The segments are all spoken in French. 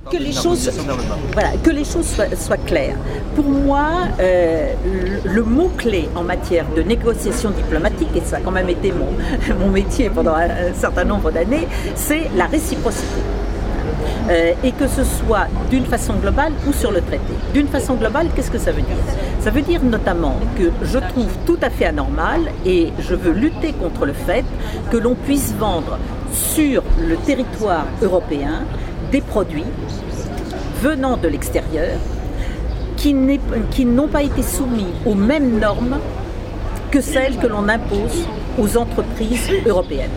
que les choses, voilà, que les choses soient claires. Pour moi, le mot-clé en matière de négociation diplomatique, et ça a quand même été mon métier pendant un certain nombre d'années, c'est la réciprocité. Et que ce soit d'une façon globale ou sur le traité. D'une façon globale, qu'est-ce que ça veut dire ? Ça veut dire notamment que je trouve tout à fait anormal, et je veux lutter contre le fait que l'on puisse vendre sur le territoire européen des produits venant de l'extérieur qui n'ont pas été soumis aux mêmes normes que celles que l'on impose aux entreprises européennes.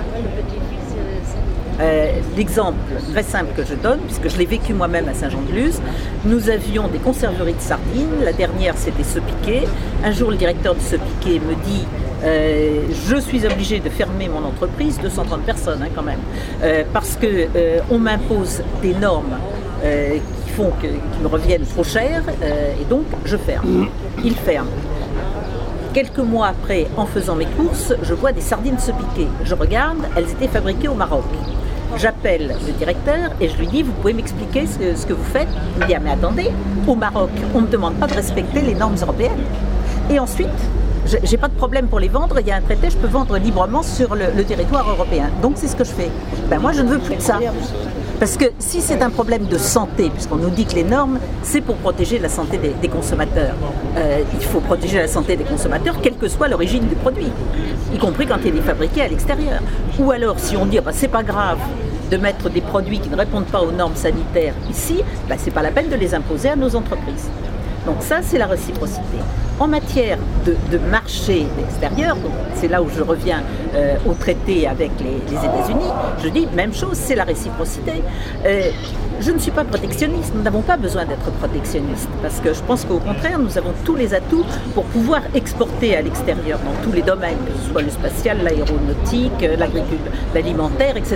L'exemple très simple que je donne, puisque je l'ai vécu moi-même à Saint-Jean-de-Luz, nous avions des conserveries de sardines. La dernière, c'était Sepiquet. Un jour, le directeur de Sepiquet me dit je suis obligé de fermer mon entreprise, 230 personnes quand même, parce qu'on m'impose des normes qui me reviennent trop cher, et donc je ferme. Il ferme. Quelques mois après, en faisant mes courses, je vois des sardines Sepiquet. Je regarde, elles étaient fabriquées au Maroc. J'appelle le directeur et je lui dis, vous pouvez m'expliquer ce que vous faites ? Il me dit, ah, mais attendez, au Maroc, on ne me demande pas de respecter les normes européennes. Et ensuite, j'ai pas de problème pour les vendre, il y a un traité, je peux vendre librement sur le territoire européen. Donc c'est ce que je fais. Moi je ne veux plus de ça. Parce que si c'est un problème de santé, puisqu'on nous dit que les normes, c'est pour protéger la santé des consommateurs, il faut protéger la santé des consommateurs, quelle que soit l'origine du produit, y compris quand il est fabriqué à l'extérieur. Ou alors, si on dit, c'est pas grave de mettre des produits qui ne répondent pas aux normes sanitaires ici, c'est pas la peine de les imposer à nos entreprises. Donc ça, c'est la réciprocité. En matière de marché extérieur, c'est là où je reviens au traité avec les États-Unis, je dis même chose, c'est la réciprocité. Je ne suis pas protectionniste, nous n'avons pas besoin d'être protectionnistes, parce que je pense qu'au contraire, nous avons tous les atouts pour pouvoir exporter à l'extérieur dans tous les domaines, que ce soit le spatial, l'aéronautique, l'agriculture, l'alimentaire, etc.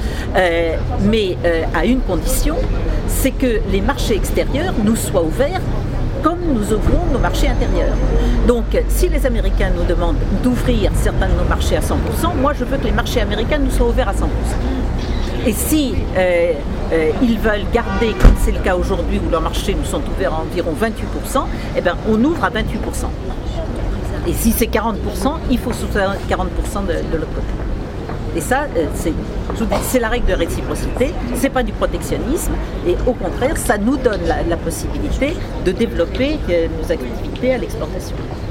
Mais à une condition, c'est que les marchés extérieurs nous soient ouverts comme nous ouvrons nos marchés intérieurs. Donc, si les Américains nous demandent d'ouvrir certains de nos marchés à 100%, moi je veux que les marchés américains nous soient ouverts à 100%. Et si ils veulent garder, comme c'est le cas aujourd'hui où leurs marchés nous sont ouverts à environ 28%, on ouvre à 28%. Et si c'est 40%, il faut soutenir 40% de l'autre côté. Et ça, c'est la règle de réciprocité, c'est pas du protectionnisme, et au contraire, ça nous donne la possibilité de développer nos activités à l'exportation.